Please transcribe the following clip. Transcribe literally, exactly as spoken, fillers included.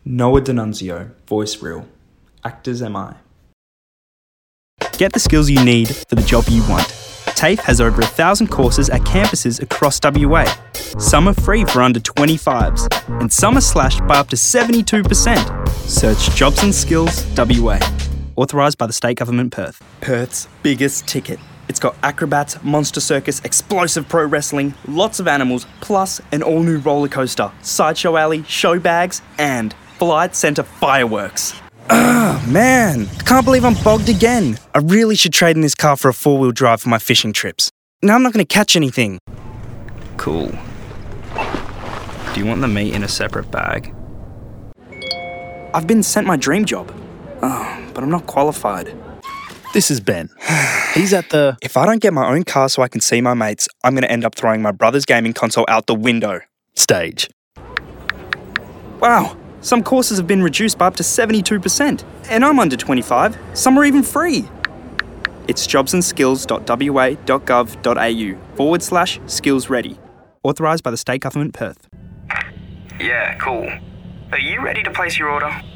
Noah D'Annunzio, voice real. Actors M I. Get the skills you need for the job you want. TAFE has over a thousand courses at campuses across W A. Some are free for under twenty-fives, and some are slashed by up to seventy-two percent. Search Jobs and Skills W A. Authorised by the State Government Perth. Perth's biggest ticket. It's got acrobats, monster circus, explosive pro wrestling, lots of animals, plus an all-new roller coaster, sideshow alley, show bags, and Flight Centre fireworks. Ugh, man, I can't believe I'm bogged again. I really should trade in this car for a four-wheel drive for my fishing trips. Now I'm not going to catch anything. Cool. Do you want the meat in a separate bag? I've been sent my dream job. Oh, but I'm not qualified. This is Ben. He's at the... If I don't get my own car so I can see my mates, I'm going to end up throwing my brother's gaming console out the window. Stage. Wow, some courses have been reduced by up to seventy-two percent, and I'm under twenty-five. Some are even free. It's jobsandskills.wa.gov.au forward slash skills ready. Authorised by the State Government Perth. Yeah, cool. Are you ready to place your order?